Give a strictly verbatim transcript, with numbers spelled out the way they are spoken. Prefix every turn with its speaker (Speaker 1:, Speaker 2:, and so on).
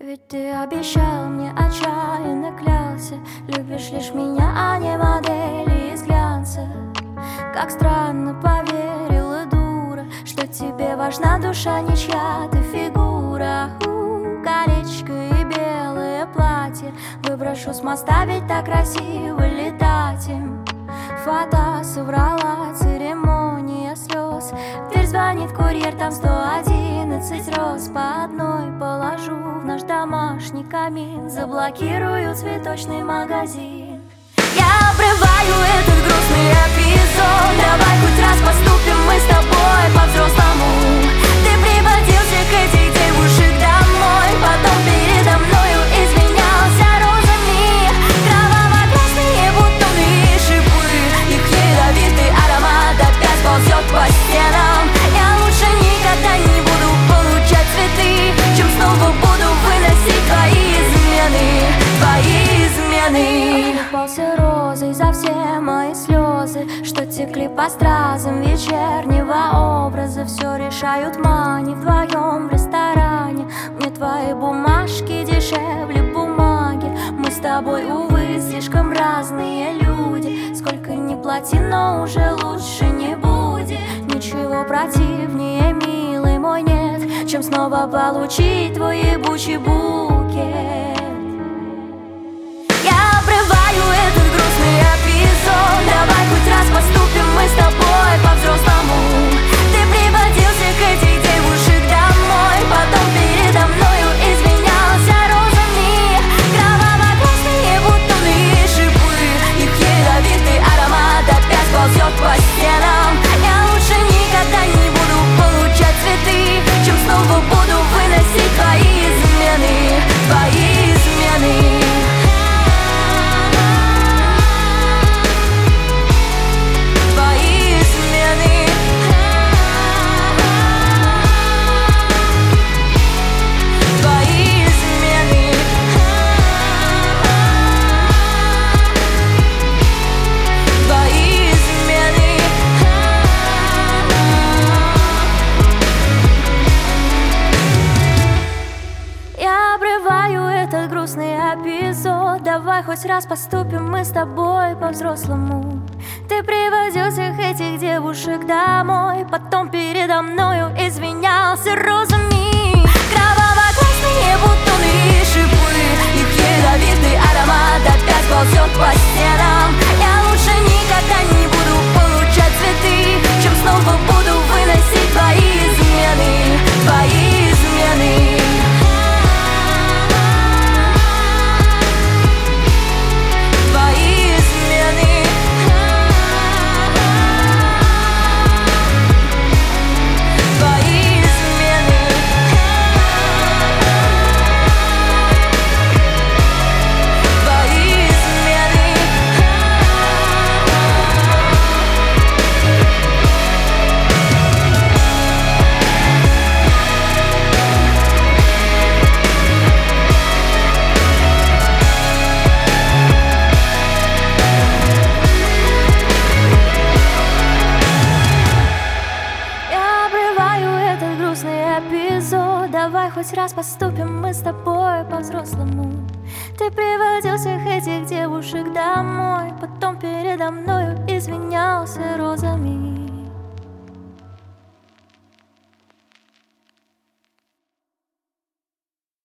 Speaker 1: Ведь ты обещал мне, отчаянно клялся, любишь лишь меня, а не модели из глянца. Как странно поверила, дура, что тебе важна душа, не чья-то фигура. У, колечко и белое платье выброшу с моста, ведь так красиво летать им. Фата соврала, церемония слез. В дверь звонит курьер, там сто одиннадцать роз. По одной положу в наш домашний камин, заблокирую цветочный магазин. Я обрываю этот грустный эпизод. Давай хоть раз поступим мы с тобой по-взрослому. Ты приводил всех этих девушек домой, потом передо мною извинялся розами. Кроваво-красные бутоны и шипы, их ядовитый аромат опять ползет по стенам. Я лучше никогда не буду получать цветы, чем снова буду выносить твои измены, твои измены. Распался розой за все мои слезы, что текли по стразам вечернего образа. Все решают мани вдвоем в ресторане. Мне твои бумажки дешевле бумаги. Мы с тобой, увы, слишком разные люди. Сколько ни плати, но уже лучше не будет. Ничего противнее, милый мой, нет, чем снова получить твой ебучий букет. Я обрываю этот грустный эпизод. Давай хоть раз поступим мы с тобой по-взрослому. Ты приводил всех этих девушек домой, потом передо мною извинялся розами. Кроваво-красные бутоны и шипы, их ядовитый аромат опять ползет по стенам. Я лучше никогда не буду получать цветы, чем снова буду выносить твои измены, твои измены. Эпизод. Давай хоть раз поступим мы с тобой по-взрослому. Ты приводил всех этих девушек домой, потом передо мною извинялся розами. Кроваво-красные бутоны и шипы, их ядовитый аромат опять ползет по стенам. Я лучше никогда не буду получать цветы, чем снова буду выносить твои измены, твои измены. Давай хоть раз поступим мы с тобой по-взрослому. Ты приводил всех этих девушек домой, потом передо мною извинялся.